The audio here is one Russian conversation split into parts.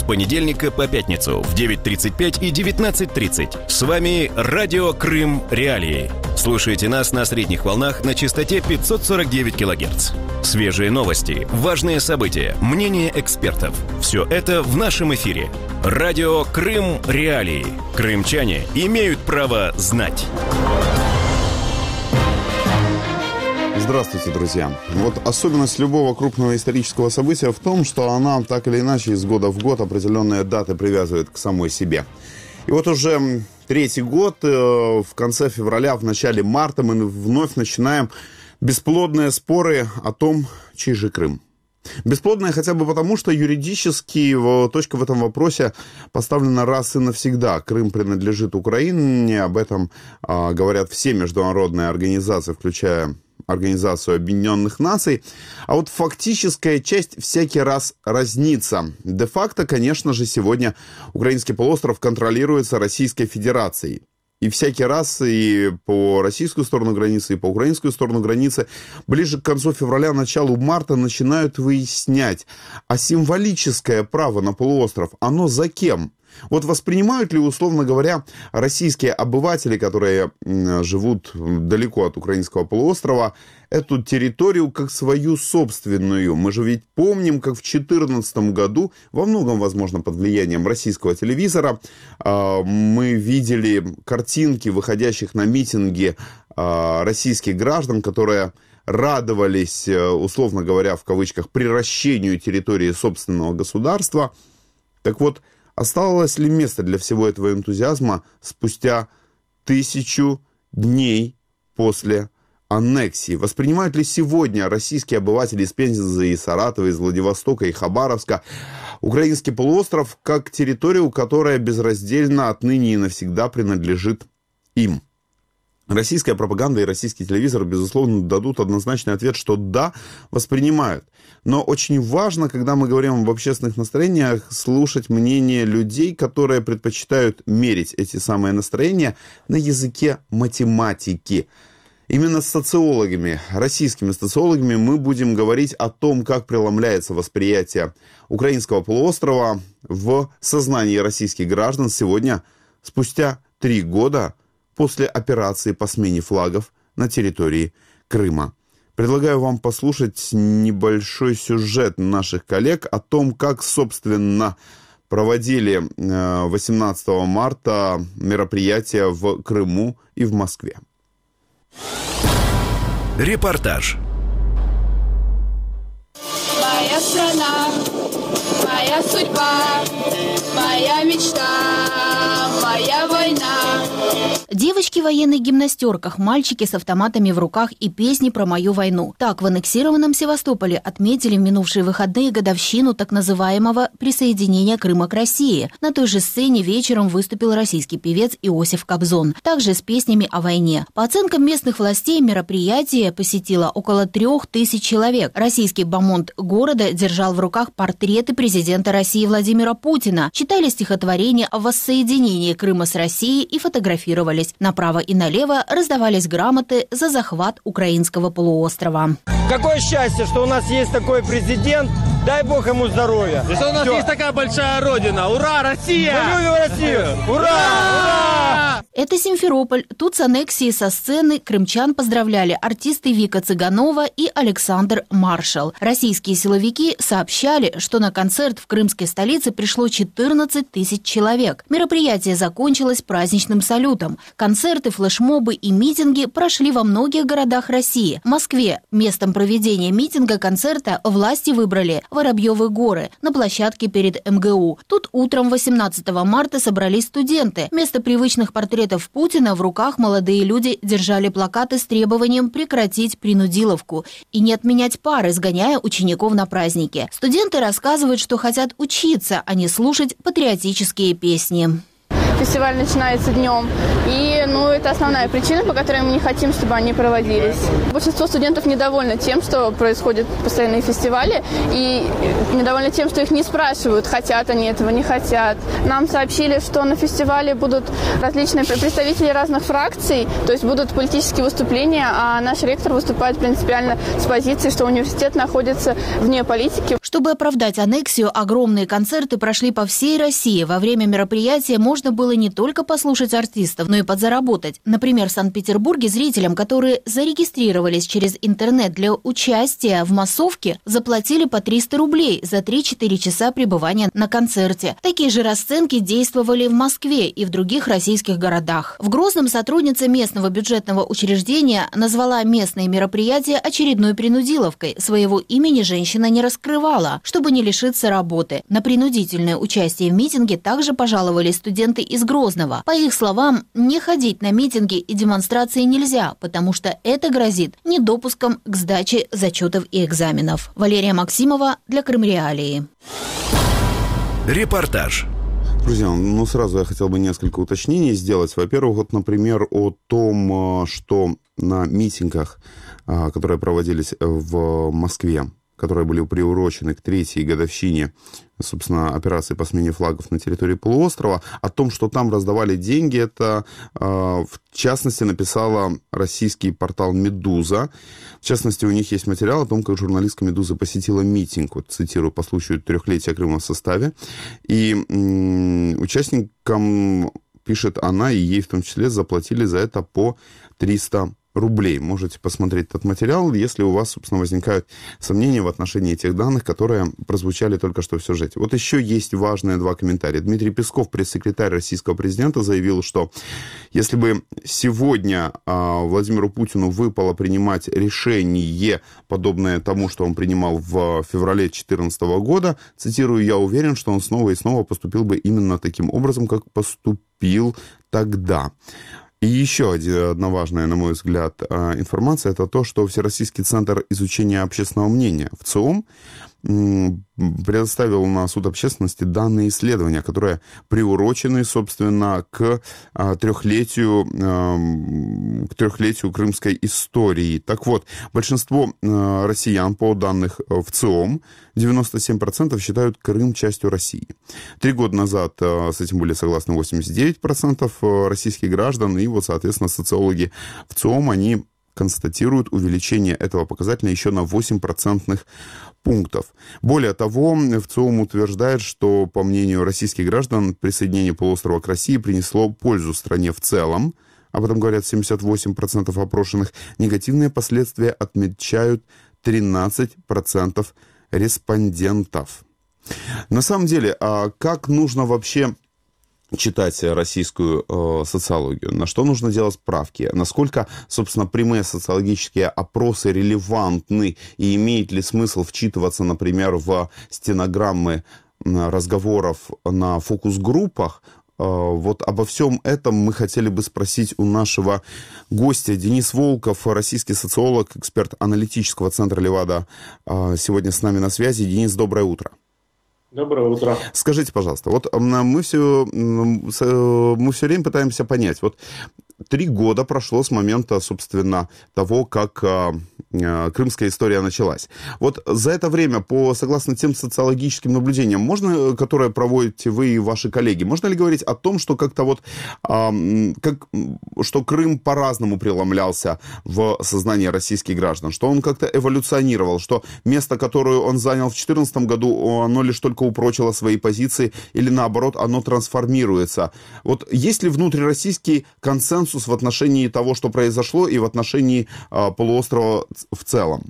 с понедельника по пятницу в 9:35 и 19:30. С вами Радио Крым Реалии. Слушайте нас на средних волнах на частоте 549 кГц. Свежие новости, важные события, мнения экспертов. Все это в нашем эфире. Радио Крым Реалии. Крымчане имеют право знать. Здравствуйте, друзья. Вот особенность любого крупного исторического события в том, что она так или иначе из года в год определенные даты привязывает к самой себе. И вот уже третий год, в конце февраля, в начале марта мы вновь начинаем бесплодные споры о том, чей же Крым. Бесплодная хотя бы потому, что юридически точка в этом вопросе поставлена раз и навсегда. Крым принадлежит Украине, об этом говорят все международные организации, включая Организацию Объединенных Наций. А вот фактическая часть всякий раз разнится. Де-факто, конечно же, сегодня украинский полуостров контролируется Российской Федерацией. И всякий раз и по российскую сторону границы, и по украинскую сторону границы ближе к концу февраля, началу марта начинают выяснять, а символическое право на полуостров, оно за кем? Вот воспринимают ли, условно говоря, российские обыватели, которые живут далеко от украинского полуострова, эту территорию как свою собственную? Мы же ведь помним, как в 2014 году, во многом, возможно, под влиянием российского телевизора, мы видели картинки, выходящих на митинги российских граждан, которые радовались, условно говоря, в кавычках, приращению территории собственного государства. Так вот, осталось ли место для всего этого энтузиазма спустя 1000 дней после аннексии? Воспринимают ли сегодня российские обыватели из Пензы, из Саратова, из Владивостока и Хабаровска украинский полуостров как территорию, которая безраздельно отныне и навсегда принадлежит им? Российская пропаганда и российский телевизор, безусловно, дадут однозначный ответ, что да, воспринимают. Но очень важно, когда мы говорим об общественных настроениях, слушать мнение людей, которые предпочитают мерить эти самые настроения на языке математики. Именно с социологами, российскими социологами, мы будем говорить о том, как преломляется восприятие украинского полуострова в сознании российских граждан сегодня, спустя 3 года после операции по смене флагов на территории Крыма. Предлагаю вам послушать небольшой сюжет наших коллег о том, как, собственно, проводили 18 марта мероприятия в Крыму и в Москве. Репортаж. Моя страна, моя судьба, моя мечта, моя война. Девочки в военных гимнастерках, мальчики с автоматами в руках и песни про мою войну. Так в аннексированном Севастополе отметили в минувшие выходные годовщину так называемого присоединения Крыма к России. На той же сцене вечером выступил российский певец Иосиф Кобзон, также с песнями о войне. По оценкам местных властей, мероприятие посетило около 3000 человек. Российский бомонд города держал в руках портреты президента России Владимира Путина, читали стихотворения о воссоединении Крыма с Россией и фотографировались. Направо и налево раздавались грамоты за захват украинского полуострова. Какое счастье, что у нас есть такой президент. Дай Бог ему здоровья. И что у нас есть такая большая родина. Ура, Россия! Мы любим Россию! Ура! Ура! Это Симферополь. Тут с аннексией со сцены крымчан поздравляли артисты Вика Цыганова и Александр Маршал. Российские силовики сообщали, что на концерт в крымской столице пришло 14 тысяч человек. Мероприятие закончилось праздничным салютом. Концерты, флешмобы и митинги прошли во многих городах России. В Москве местом проведения митинга-концерта власти выбрали Воробьевы горы на площадке перед МГУ. Тут утром 18 марта собрались студенты. Вместо привычных портретов Путина в руках молодые люди держали плакаты с требованием прекратить принудиловку и не отменять пары, сгоняя учеников на праздники. Студенты рассказывают, что хотят учиться, а не слушать патриотические песни. Фестиваль начинается днем, и это основная причина, по которой мы не хотим, чтобы они проводились. Большинство студентов недовольны тем, что происходят постоянные фестивали, и недовольны тем, что их не спрашивают, хотят они этого, не хотят. Нам сообщили, что на фестивале будут различные представители разных фракций, то есть будут политические выступления, а наш ректор выступает принципиально с позиции, что университет находится вне политики. Чтобы оправдать аннексию, огромные концерты прошли по всей России. Во время мероприятия можно было не только послушать артистов, но и подзаработать. Например, в Санкт-Петербурге зрителям, которые зарегистрировались через интернет для участия в массовке, заплатили по 300 рублей за 3-4 часа пребывания на концерте. Такие же расценки действовали в Москве и в других российских городах. В Грозном сотрудница местного бюджетного учреждения назвала местные мероприятия очередной принудиловкой. Своего имени женщина не раскрывала, чтобы не лишиться работы. На принудительное участие в митинге также пожаловались студенты из Грозного. По их словам, не ходить на митинги и демонстрации нельзя, потому что это грозит недопуском к сдаче зачетов и экзаменов. Валерия Максимова для Крым Реалии. Репортаж. Друзья, сразу я хотел бы несколько уточнений сделать. Во-первых, вот, например, о том, что на митингах, которые проводились в Москве, которые были приурочены к 3-й годовщине, собственно, операции по смене флагов на территории полуострова, о том, что там раздавали деньги, это, в частности, написала российский портал «Медуза». В частности, у них есть материал о том, как журналистка «Медузы» посетила митинг, вот, цитирую, по случаю 3-летия Крыма в составе. И участникам, пишет она, и ей в том числе заплатили за это по 300 рублей. Можете посмотреть этот материал, если у вас, собственно, возникают сомнения в отношении тех данных, которые прозвучали только что в сюжете. Вот еще есть важные 2 комментария. Дмитрий Песков, пресс-секретарь российского президента, заявил, что если бы сегодня Владимиру Путину выпало принимать решение, подобное тому, что он принимал в феврале 2014 года, цитирую, я уверен, что он снова и снова поступил бы именно таким образом, как поступил тогда. И еще одна важная, на мой взгляд, информация, это то, что Всероссийский центр изучения общественного мнения ВЦИОМ предоставил на суд общественности данные исследования, которые приурочены, собственно, к 3-летию крымской истории. Так вот, большинство россиян, по данным ВЦИОМ, 97% считают Крым частью России. 3 года назад с этим были согласны 89% российских граждан, и вот, соответственно, социологи ВЦИОМ, они констатируют увеличение этого показателя еще на 8 процентных пунктов. Более того, ВЦИОМ утверждает, что, по мнению российских граждан, присоединение полуострова к России принесло пользу стране в целом. Об этом говорят 78% опрошенных. Негативные последствия отмечают 13% респондентов. На самом деле, как нужно вообще читать российскую социологию, на что нужно делать справки, насколько, собственно, прямые социологические опросы релевантны и имеет ли смысл вчитываться, например, в стенограммы разговоров на фокус-группах. Вот обо всем этом мы хотели бы спросить у нашего гостя. Денис Волков, российский социолог, эксперт аналитического центра Левада, сегодня с нами на связи. Денис, доброе утро. Доброе утро. Скажите, пожалуйста, вот мы все время пытаемся понять, вот 3 года прошло с момента, собственно, того, как крымская история началась. Вот за это время, согласно тем социологическим наблюдениям, которые проводите вы и ваши коллеги, можно ли говорить о том, что как-то вот, что Крым по-разному преломлялся в сознании российских граждан, что он как-то эволюционировал, что место, которое он занял в 2014 году, оно лишь только упрочило свои позиции или, наоборот, оно трансформируется? Вот есть ли внутрироссийский консенсус в отношении того, что произошло, и в отношении полуострова в целом?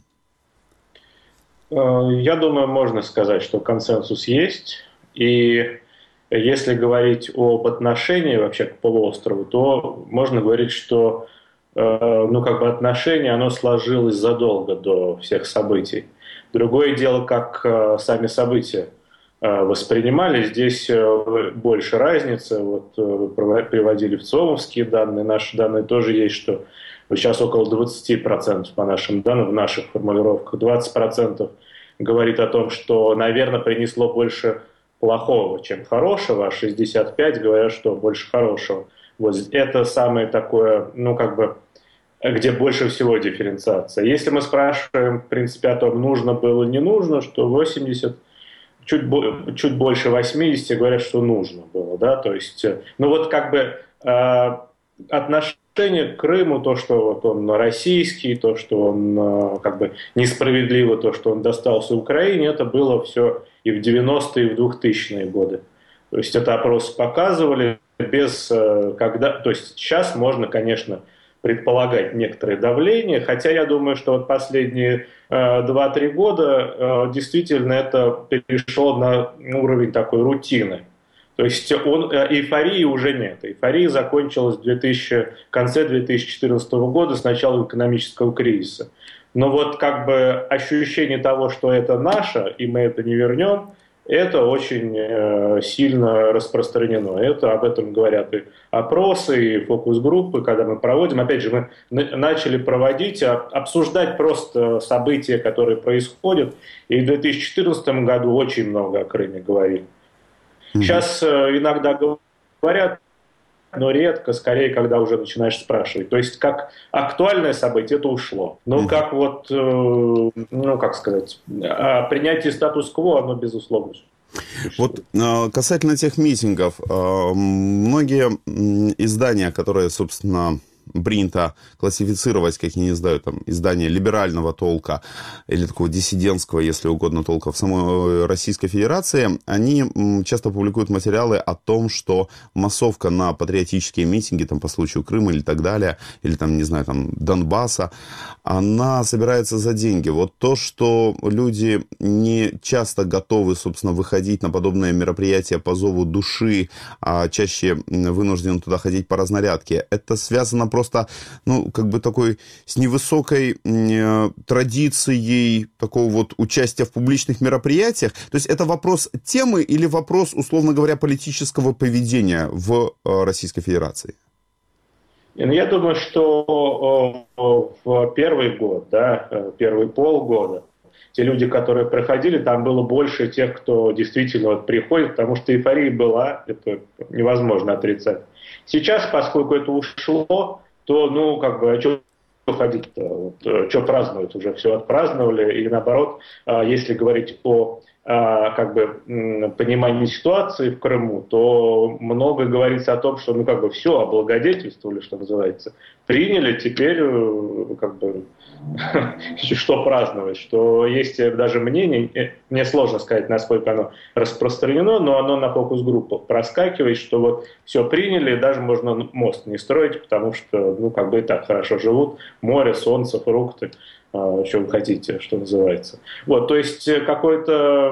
Я думаю, можно сказать, что консенсус есть. И если говорить об отношении вообще к полуострову, то можно говорить, что отношение, оно сложилось задолго до всех событий. Другое дело, как сами события воспринимали. Здесь больше разницы. Вот вы приводили ВЦИОМовские данные, наши данные тоже есть, что сейчас около 20% по нашим данным, в наших формулировках, 20% говорит о том, что, наверное, принесло больше плохого, чем хорошего, а 65% говорят, что больше хорошего. Вот это самое такое, где больше всего дифференциация. Если мы спрашиваем, в принципе, о том, нужно было, не нужно, что 80%, чуть больше 80% говорят, что нужно было, да, то есть, отношение к Крыму, то, что вот он российский, то, что он как бы несправедливо, то, что он достался Украине, это было все и в 90-е, и в 2000-е годы. То есть это опросы показывали то есть сейчас можно, конечно, предполагать некоторое давление, хотя я думаю, что вот последние 2-3 года действительно это перешло на уровень такой рутины. То есть эйфории уже нет. Эйфория закончилась в конце 2014 года с началом экономического кризиса. Но вот как бы ощущение того, что это наше, и мы это не вернем, это очень сильно распространено. Об этом говорят и опросы, и фокус-группы, когда мы проводим. Опять же, мы начали проводить, обсуждать просто события, которые происходят. И в 2014 году очень много о Крыме говорили. Сейчас иногда говорят, но редко, скорее, когда уже начинаешь спрашивать. То есть, как актуальное событие, это ушло. Но как вот, как сказать, принятие статус-кво, оно безусловно. Вот касательно тех митингов, многие издания, которые, собственно, принято классифицировать, как я не знаю, там, издание либерального толка или такого диссидентского, если угодно, толка в самой Российской Федерации, они часто публикуют материалы о том, что массовка на патриотические митинги там, по случаю Крыма или так далее, или там, не знаю, там, Донбасса, она собирается за деньги. Вот то, что люди не часто готовы, собственно, выходить на подобные мероприятия по зову души, а чаще вынуждены туда ходить по разнарядке, это связано просто, как бы такой с невысокой традицией такого вот участия в публичных мероприятиях. То есть это вопрос темы или вопрос, условно говоря, политического поведения в Российской Федерации? Я думаю, что в первый год, первые полгода, те люди, которые проходили, там было больше тех, кто действительно приходит, потому что эйфория была, это невозможно отрицать. Сейчас, поскольку это ушло, то, а что ходить-то? Что праздновать? Уже все отпраздновали. Или наоборот, если говорить о понимании ситуации в Крыму, то много говорится о том, что, все, облагодетельствовали, что называется. Приняли, теперь, что праздновать, что есть даже мнение, мне сложно сказать, насколько оно распространено, но оно на фокус-группах проскакивает, что вот все приняли, даже можно мост не строить, потому что, и так хорошо живут, море, солнце, фрукты, что вы хотите, что называется. Вот, то есть какой-то,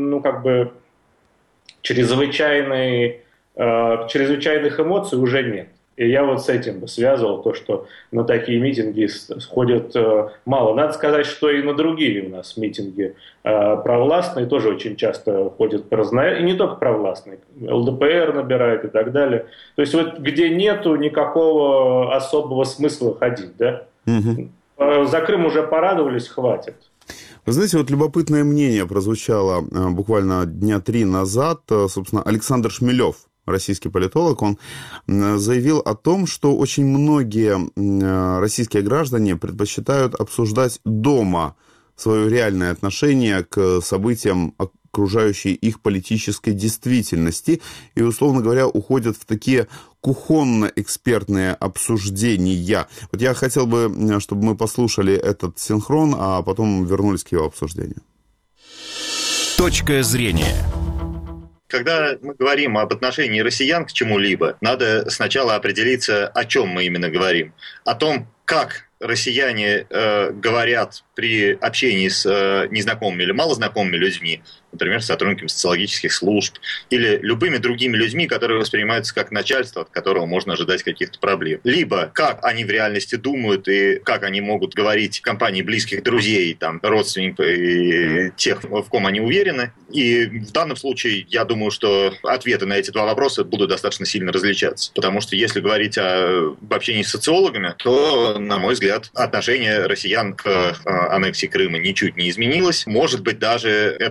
чрезвычайных эмоций уже нет. И я вот с этим бы связывал то, что на такие митинги сходят мало. Надо сказать, что и на другие у нас митинги провластные тоже очень часто ходят и не только провластные, ЛДПР набирает и так далее. То есть вот где нету никакого особого смысла ходить, да? За Крым уже порадовались, хватит. Вы знаете, вот любопытное мнение прозвучало буквально дня 3 назад. Собственно, Александр Шмелев, российский политолог, он заявил о том, что очень многие российские граждане предпочитают обсуждать дома свое реальное отношение к событиям окружающей их политической действительности и, условно говоря, уходят в такие кухонно-экспертные обсуждения. Вот я хотел бы, чтобы мы послушали этот синхрон, а потом вернулись к его обсуждению. Точка зрения. Когда мы говорим об отношении россиян к чему-либо, надо сначала определиться, о чем мы именно говорим. О том, как россияне говорят при общении с незнакомыми или малознакомыми людьми, например, сотрудниками социологических служб, или любыми другими людьми, которые воспринимаются как начальство, от которого можно ожидать каких-то проблем. Либо как они в реальности думают и как они могут говорить в компании близких друзей, там, родственников и тех, в ком они уверены. И в данном случае я думаю, что ответы на эти два вопроса будут достаточно сильно различаться. Потому что если говорить об общении с социологами, то, на мой взгляд, отношение россиян к аннексии Крыма ничуть не изменилось. Может быть, даже это отношение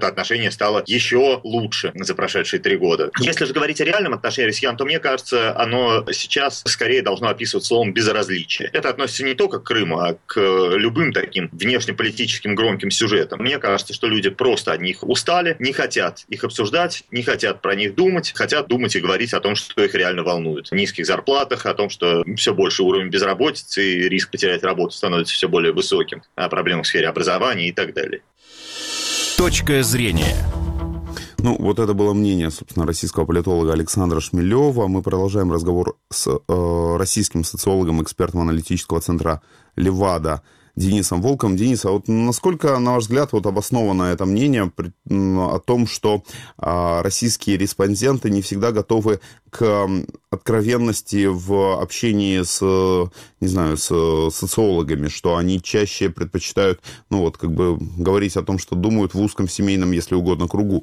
отношение стало еще лучше за прошедшие 3 года. Если же говорить о реальном отношении россиян, то, мне кажется, оно сейчас скорее должно описывать словом «безразличие». Это относится не только к Крыму, а к любым таким внешнеполитическим громким сюжетам. Мне кажется, что люди просто от них устали, не хотят их обсуждать, не хотят про них думать, хотят думать и говорить о том, что их реально волнует. О низких зарплатах, о том, что все больше уровень безработицы и риск потерять работу становится все более высоким, о проблемах в сфере образования и так далее. Точка зрения. Ну, вот это было мнение, собственно, российского политолога Александра Шмелева. Мы продолжаем разговор с российским социологом, экспертом аналитического центра «Левада» Денисом Волковым. Денис, а вот насколько, на ваш взгляд, вот обосновано это мнение о том, что российские респонденты не всегда готовы к откровенности в общении с, не знаю, с социологами, что они чаще предпочитают, ну вот, как бы говорить о том, что думают в узком семейном, если угодно, кругу?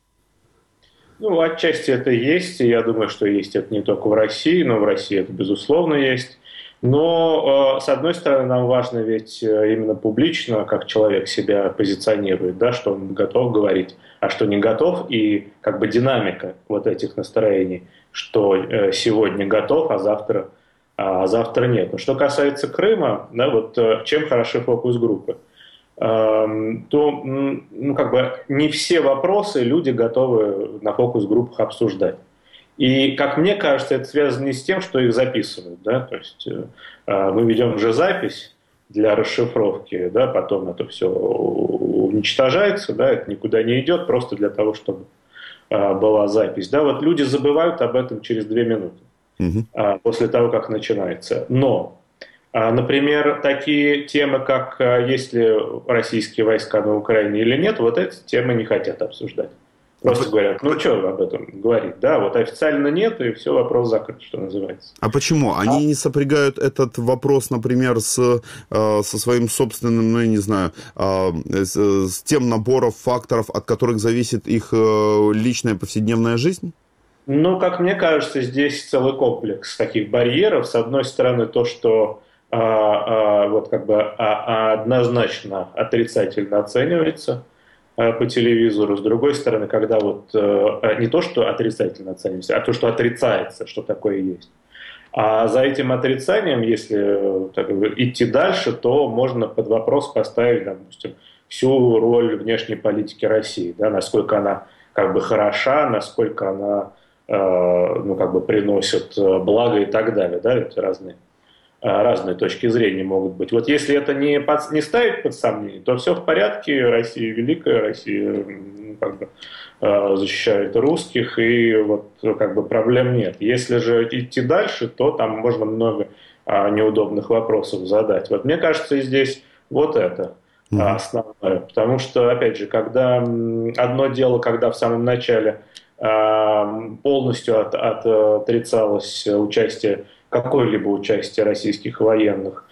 Ну, отчасти это есть, и я думаю, что есть это не только в России, но в России это, безусловно, есть. Но, с одной стороны, нам важно ведь именно публично, как человек себя позиционирует, да, что он готов говорить, а что не готов, и как бы динамика вот этих настроений, что сегодня готов, а завтра нет. Но что касается Крыма, да, вот чем хороши фокус-группы, то ну, как бы не все вопросы люди готовы на фокус-группах обсуждать. И, как мне кажется, это связано не с тем, что их записывают. Да? То есть мы ведем же запись для расшифровки, да? Потом это все уничтожается, да? Это никуда не идет, просто для того, чтобы была запись. Да? Вот люди забывают об этом через 2 минуты после того, как начинается. Но, например, такие темы, как есть ли российские войска на Украине или нет, вот эти темы не хотят обсуждать. Просто говорят, ну что об этом говорить, да, вот официально нет, и все, вопрос закрыт, что называется. А почему? Они не сопрягают этот вопрос, например, со своим собственным, ну, я не знаю, с тем набором факторов, от которых зависит их личная повседневная жизнь? Ну, как мне кажется, здесь целый комплекс таких барьеров. С одной стороны, то, что вот как бы однозначно отрицательно оценивается по телевизору. С другой стороны, когда вот не то, что отрицательно оценивается, а то, что отрицается, что такое есть. А за этим отрицанием, если так, идти дальше, то можно под вопрос поставить, допустим, всю роль внешней политики России, да, насколько она как бы хороша, насколько она ну, как бы приносит благо и так далее. Да, это разные точки зрения могут быть. Вот если это не ставить под сомнение, то все в порядке, Россия великая, Россия как бы защищает русских, и вот как бы проблем нет. Если же идти дальше, то там можно много неудобных вопросов задать. Вот мне кажется, здесь вот это основное. Потому что, опять же, когда одно дело, когда в самом начале полностью отрицалось участие, какое-либо участие российских военных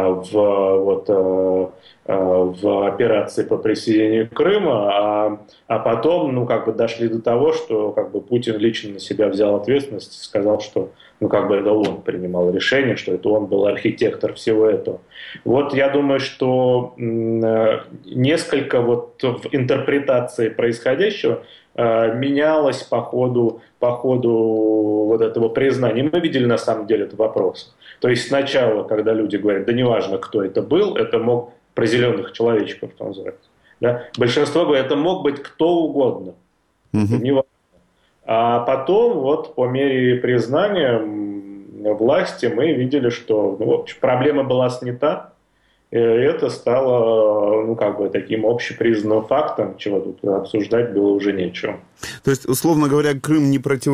в операции по присоединению Крыма, а потом, ну, как бы дошли до того, что как бы Путин лично на себя взял ответственность и сказал, что, ну, как бы это он принимал решение, что это он был архитектор всего этого. Вот я думаю, что несколько вот в интерпретации происходящего менялось по ходу вот этого признания. Мы видели на самом деле это в вопросах. То есть сначала, когда люди говорят, да неважно, кто это был, это мог про зеленых человечков, что называется. Да? Большинство говорят, это мог быть кто угодно. Неважно. А потом, вот по мере признания власти, мы видели, что ну, проблема была снята. И это стало, ну, как бы таким общепризнанным фактом, чего тут обсуждать было уже нечего. То есть, условно говоря, Крым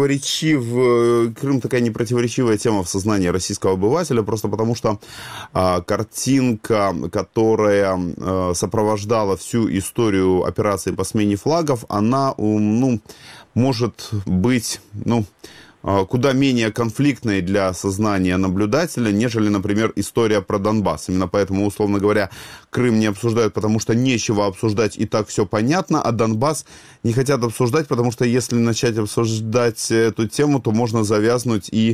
такая непротиворечивая тема в сознании российского обывателя, просто потому что картинка, которая сопровождала всю историю операции по смене флагов, она, ну, может быть, ну, куда менее конфликтной для сознания наблюдателя, нежели, например, история про Донбасс. Именно поэтому, условно говоря, Крым не обсуждают, потому что нечего обсуждать, и так все понятно, а Донбасс не хотят обсуждать, потому что если начать обсуждать эту тему, то можно завязнуть и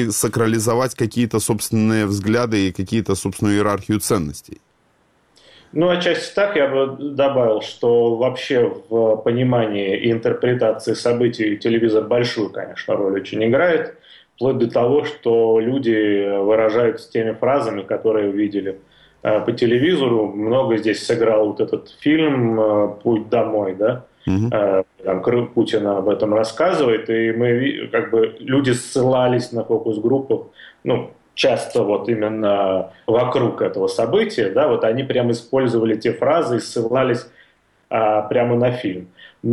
сакрализовать какие-то собственные взгляды и какие-то собственную иерархию ценностей. Ну, отчасти так я бы добавил, что вообще в понимании и интерпретации событий телевизор большую, конечно, роль очень играет, вплоть до того, что люди выражаются теми фразами, которые увидели по телевизору. Много здесь сыграл вот этот фильм «Путь домой», да? Там Путин об этом рассказывает, и мы, как бы, люди ссылались на фокус-группу, ну, часто вот именно вокруг этого события, да, вот они прямо использовали те фразы и ссылались прямо на фильм.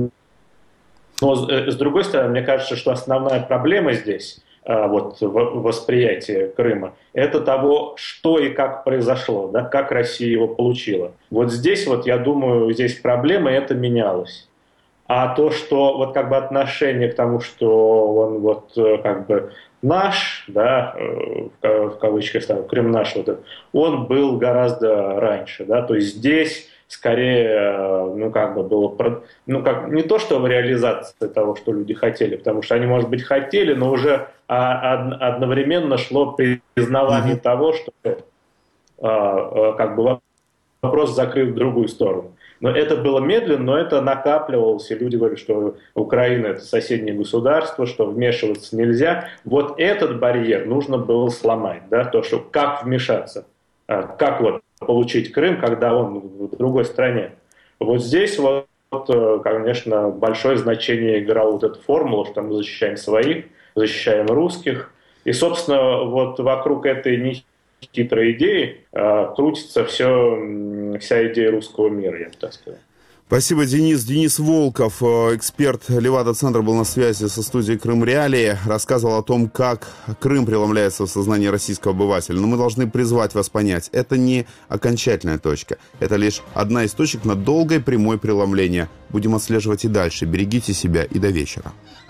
Но с другой стороны, мне кажется, что основная проблема здесь, вот восприятие Крыма, это того, что и как произошло, да, как Россия его получила. Вот здесь, вот, я думаю, здесь проблема, и это менялось. А то, что вот как бы отношение к тому, что он вот как бы наш, да, в кавычках ставим, Крым наш, вот этот, он был гораздо раньше, да, то есть здесь скорее, ну, как бы было, ну, как, не то, что реализация того, что люди хотели, потому что они, может быть, хотели, но уже одновременно шло признавание того, что как бы вопрос закрыт в другую сторону. Но это было медленно, но это накапливалось, и люди говорят, что Украина – это соседнее государство, что вмешиваться нельзя. Вот этот барьер нужно было сломать, да, то, что как вмешаться, как вот получить Крым, когда он в другой стране. Вот здесь вот, конечно, большое значение играла вот эта формула, что мы защищаем своих, защищаем русских. И, собственно, вот вокруг этой хитрой идеи крутится вся идея русского мира, я бы так сказал. Спасибо, Денис. Денис Волков, эксперт Левада-центра, был на связи со студией «Крым Реалии», рассказывал о том, как Крым преломляется в сознании российского обывателя. Но мы должны призвать вас понять, это не окончательная точка. Это лишь одна из точек на долгое прямое преломление. Будем отслеживать и дальше. Берегите себя и до вечера.